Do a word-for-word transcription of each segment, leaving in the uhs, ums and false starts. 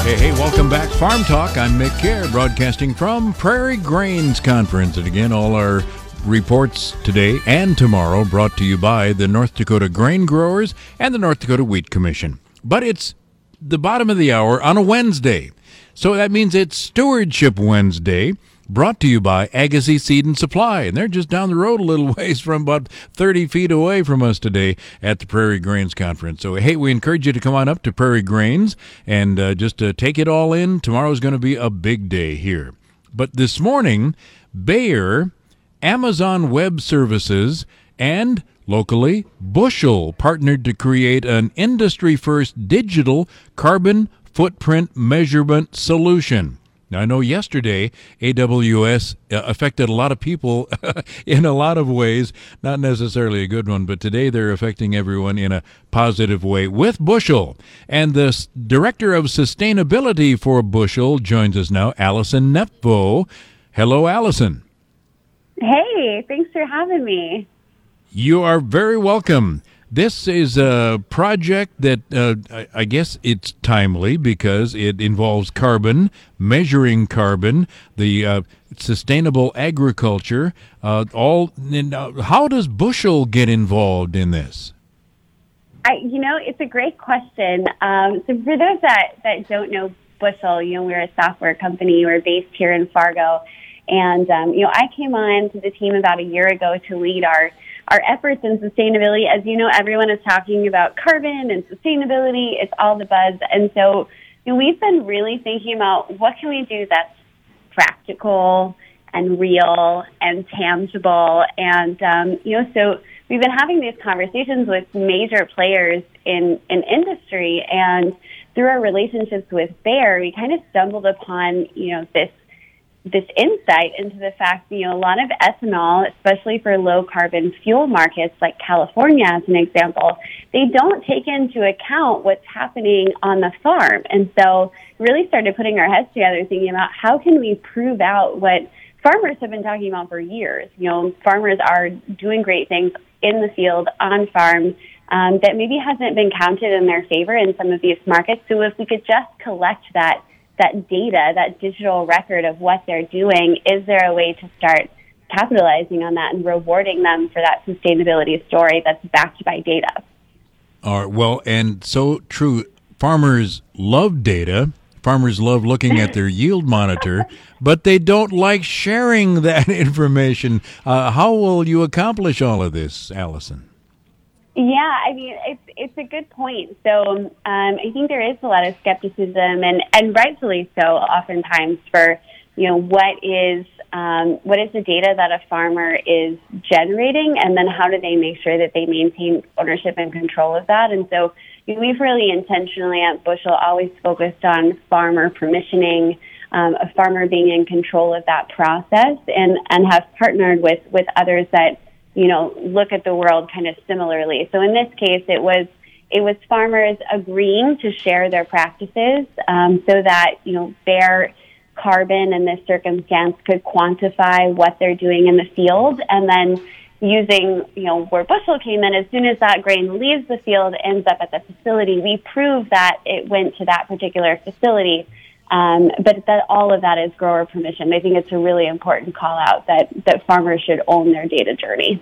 Hey, hey, welcome back. Farm Talk. I'm Mick Kerr, broadcasting from Prairie Grains Conference. And again, all our reports today and tomorrow brought to you by the North Dakota Grain Growers and the North Dakota Wheat Commission. But it's the bottom of the hour on a Wednesday. So that means it's Stewardship Wednesday, brought to you by Agassiz Seed and Supply. And they're just down the road a little ways from about thirty feet away from us today at the Prairie Grains Conference. So, hey, we encourage you to come on up to Prairie Grains and uh, just uh, take it all in. Tomorrow's going to be a big day here. But this morning, Bayer, Amazon Web Services, and locally, Bushel partnered to create an industry-first digital carbon footprint measurement solution. Now, I know yesterday A W S uh, affected a lot of people in a lot of ways, not necessarily a good one, but today they're affecting everyone in a positive way with Bushel. And the s- Director of Sustainability for Bushel joins us now, Allison Nepvo. Hello, Allison. Hey, thanks for having me. You are very welcome. This is a project that uh, I, I guess it's timely because it involves carbon, measuring carbon, the uh, sustainable agriculture. Uh, all. And, uh, how does Bushel get involved in this? I, you know, it's a great question. Um, so for those that, that don't know Bushel, you know, we're a software company. We're based here in Fargo. And, um, you know, I came on to the team about a year ago to lead our Our efforts in sustainability. As you know, everyone is talking about carbon and sustainability. It's all the buzz. And so you know, we've been really thinking about what can we do that's practical and real and tangible. And, um, you know, so we've been having these conversations with major players in, in industry. And through our relationships with Bayer, we kind of stumbled upon, you know, this this insight into the fact that, you know, a lot of ethanol, especially for low-carbon fuel markets like California, as an example, they don't take into account what's happening on the farm. And so really started putting our heads together thinking about how can we prove out what farmers have been talking about for years. You know, farmers are doing great things in the field, on farm, um, that maybe hasn't been counted in their favor in some of these markets. So if we could just collect that that data, that digital record of what they're doing, is there a way to start capitalizing on that and rewarding them for that sustainability story that's backed by data? All right, well, and so true. Farmers love data. Farmers love looking at their yield monitor, but they don't like sharing that information. Uh, how will you accomplish all of this, Allison? Yeah, I mean, it's it's a good point. So um, I think there is a lot of skepticism, and, and rightfully so, oftentimes, for, you know, what is um, what is the data that a farmer is generating, and then how do they make sure that they maintain ownership and control of that? And so you know, we've really intentionally at Bushel always focused on farmer permissioning, um, a farmer being in control of that process, and, and have partnered with, with others that, you know, look at the world kind of similarly. So in this case, it was it was farmers agreeing to share their practices um, so that, you know, their carbon in this circumstance could quantify what they're doing in the field, and then using, you know, where Bushel came in, as soon as that grain leaves the field, ends up at the facility, we prove that it went to that particular facility. Um, but that all of that is grower permission. I think it's a really important call out that, that farmers should own their data journey.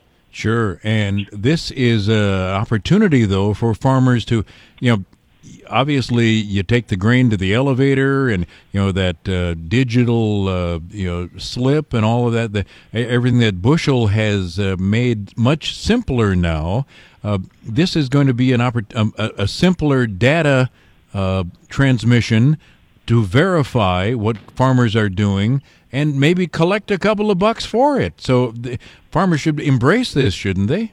Sure. And this is an opportunity, though, for farmers to, you know, obviously you take the grain to the elevator and, you know, that uh, digital, uh, you know, slip and all of that, the, everything that Bushel has uh, made much simpler now. Uh, this is going to be an oppor- um, a, a simpler data uh, transmission to verify what farmers are doing and maybe collect a couple of bucks for it. So the farmers should embrace this, shouldn't they?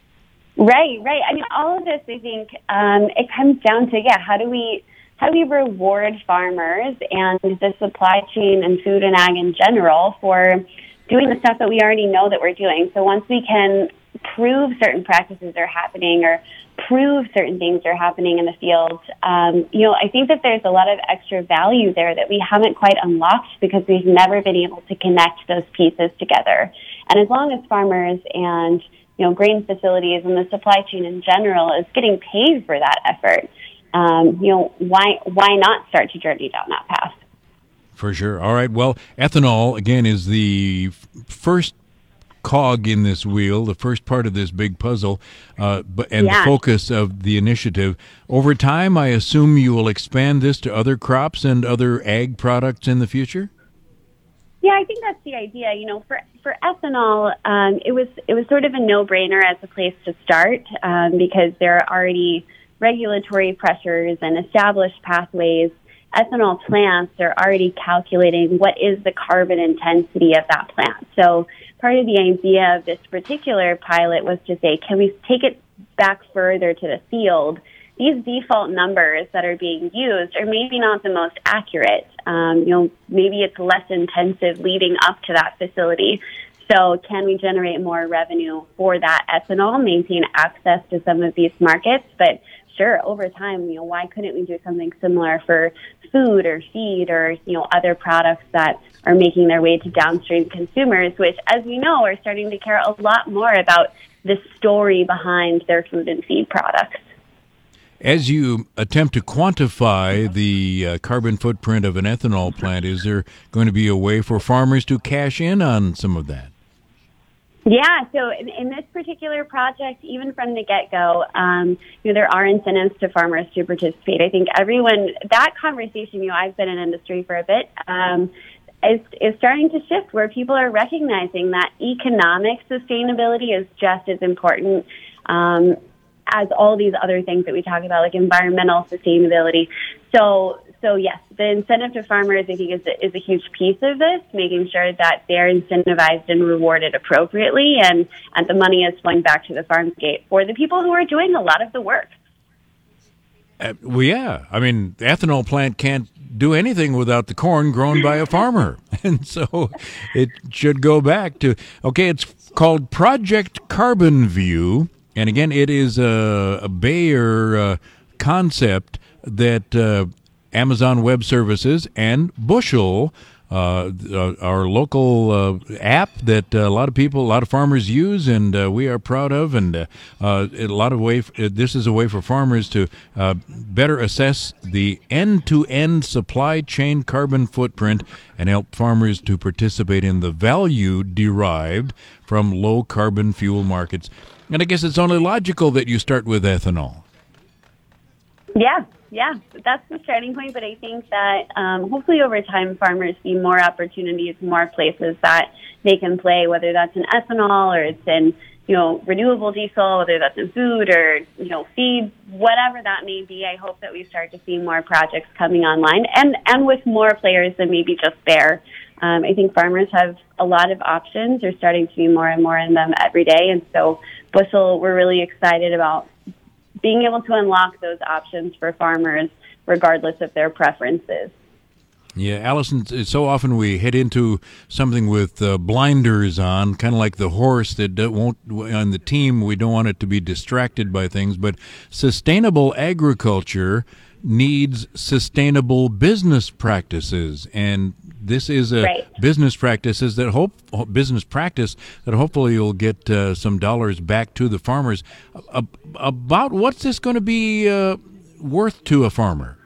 Right, right. I mean, all of this, I think, um, it comes down to, yeah, how do we how do we reward farmers and the supply chain and food and ag in general for doing the stuff that we already know that we're doing? So once we can prove certain practices are happening or prove certain things are happening in the field, um, you know, I think that there's a lot of extra value there that we haven't quite unlocked because we've never been able to connect those pieces together. And as long as farmers and, you know, grain facilities and the supply chain in general is getting paid for that effort, um, you know, why why not start to journey down that path? For sure. All right. Well, ethanol, again, is the f- first cog in this wheel, the first part of this big puzzle, uh, but, and Yeah. the focus of the initiative. Over time, I assume you will expand this to other crops and other ag products in the future? Yeah, I think that's the idea. You know, for for ethanol, um, it was it was sort of a no-brainer as a place to start um, because there are already regulatory pressures and established pathways. Ethanol plants are already calculating what is the carbon intensity of that plant. So part of the idea of this particular pilot was to say, can we take it back further to the field? These default numbers that are being used are maybe not the most accurate. Um, you know, maybe it's less intensive leading up to that facility. So can we generate more revenue for that ethanol, maintain access to some of these markets? But sure, over time, you know, why couldn't we do something similar for food or feed or, you know, other products that are making their way to downstream consumers, which, as we know, are starting to care a lot more about the story behind their food and feed products. As you attempt to quantify the uh, carbon footprint of an ethanol plant, is there going to be a way for farmers to cash in on some of that? Yeah, so in, in this particular project, even from the get-go, um, you know, there are incentives to farmers to participate. I think everyone, that conversation, you know, I've been in industry for a bit, um, is, is starting to shift where people are recognizing that economic sustainability is just as important um, as all these other things that we talk about, like environmental sustainability. So, so yes, the incentive to farmers, I think, is a, is a huge piece of this, making sure that they're incentivized and rewarded appropriately, and, and the money is flowing back to the farm gate for the people who are doing a lot of the work. Uh, well, yeah. I mean, the ethanol plant can't do anything without the corn grown by a farmer. And so it should go back to, okay, it's called Project Carbon View. And again, it is a, a Bayer uh, concept that uh, Amazon Web Services and Bushel, uh, our local uh, app that a lot of people, a lot of farmers use, and uh, we are proud of. And uh, uh, a lot of way, this is a way for farmers to uh, better assess the end-to-end supply chain carbon footprint and help farmers to participate in the value derived from low carbon fuel markets. And I guess it's only logical that you start with ethanol. Yeah, yeah, that's the starting point. But I think that um, hopefully over time, farmers see more opportunities, more places that they can play, whether that's in ethanol or it's in, you know, renewable diesel, whether that's in food or, you know, feed, whatever that may be. I hope that we start to see more projects coming online and, and with more players than maybe just Bayer. Um, I think farmers have a lot of options. There's starting to be more and more in them every day. And so Bushel, we're really excited about being able to unlock those options for farmers regardless of their preferences. Yeah, Allison, so often we head into something with uh, blinders on, kind of like the horse that won't, on the team, we don't want it to be distracted by things. But sustainable agriculture needs sustainable business practices, and this is a right. business practices that hope business practice that hopefully will get uh, some dollars back to the farmers. Uh, about what's this going to be uh, worth to a farmer?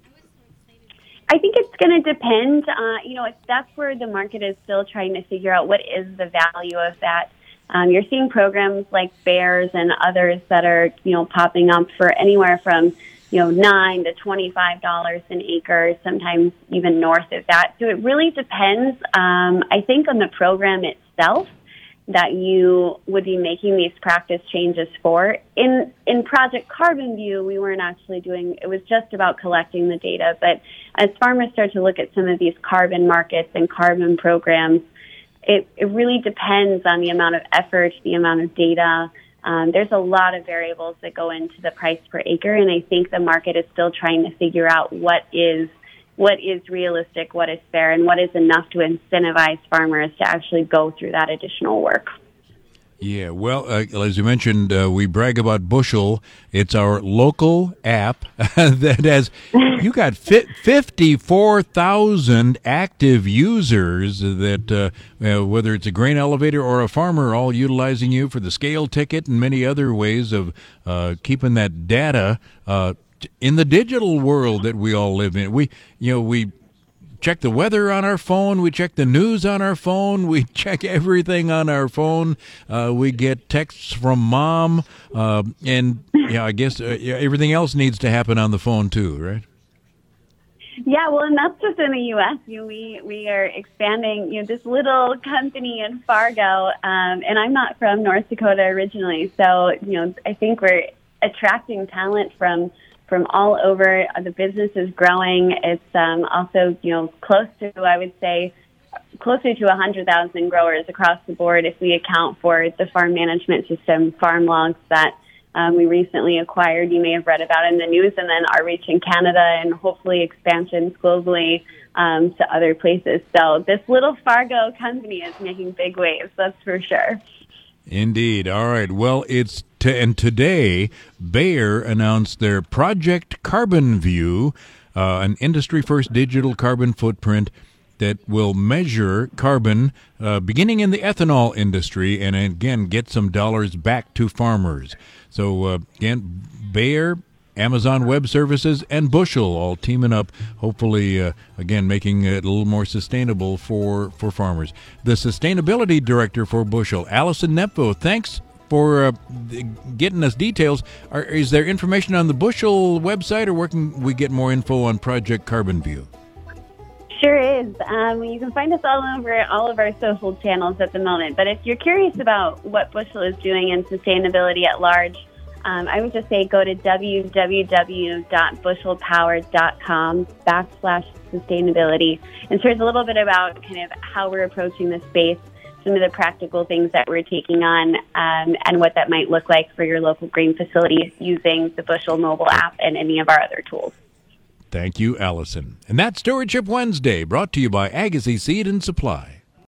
I think it's going to depend. Uh, you know, it's, that's where the market is still trying to figure out what is the value of that. Um, you're seeing programs like Bayer's and others that are, you know, popping up for anywhere from, you know, nine to twenty-five dollars an acre, sometimes even north of that. So it really depends, um, I think, on the program itself that you would be making these practice changes for. In in Project Carbon View, we weren't actually doing, it was just about collecting the data. But as farmers start to look at some of these carbon markets and carbon programs, it, it really depends on the amount of effort, the amount of data. Um, there's a lot of variables that go into the price per acre, and I think the market is still trying to figure out what is what is realistic, what is fair, and what is enough to incentivize farmers to actually go through that additional work. Yeah, well, uh, as you mentioned, uh, we brag about Bushel. It's our local app that has, you got fi- fifty-four thousand active users that, uh, uh, whether it's a grain elevator or a farmer, all utilizing you for the scale ticket and many other ways of uh, keeping that data uh just in the digital world that we all live in. We, you know, we check the weather on our phone. We check the news on our phone. We check everything on our phone. Uh, we get texts from mom. Uh, and, yeah, I guess uh, yeah, everything else needs to happen on the phone too, right? Yeah, well, and that's just in the U S. You know, we we are expanding. You know, this little company in Fargo, um, and I'm not from North Dakota originally, so you know, I think we're attracting talent from from all over. The business is growing. It's um, also, you know, close to, I would say, closer to one hundred thousand growers across the board if we account for the farm management system, farm logs that Um, we recently acquired, you may have read about in the news, and then our reach in Canada and hopefully expansions globally um, to other places. So this little Fargo company is making big waves, that's for sure. Indeed. All right. Well, it's t- and today Bayer announced their Project Carbon View, uh, an industry-first digital carbon footprint that will measure carbon uh, beginning in the ethanol industry and, again, get some dollars back to farmers. So, uh, again, Bayer, Amazon Web Services, and Bushel all teaming up, hopefully, uh, again, making it a little more sustainable for, for farmers. The Sustainability Director for Bushel, Allison Nepvo, thanks for uh, getting us details. Are, is there information on the Bushel website, or where can we get more info on Project Carbon View? Sure is. Um, you can find us all over all of our social channels at the moment. But if you're curious about what Bushel is doing in sustainability at large, um, I would just say go to www.bushelpower.com backslash sustainability. And shares a little bit about kind of how we're approaching the space, some of the practical things that we're taking on, um, and what that might look like for your local grain facility using the Bushel mobile app and any of our other tools. Thank you, Allison. And that's Stewardship Wednesday, brought to you by Agassiz Seed and Supply.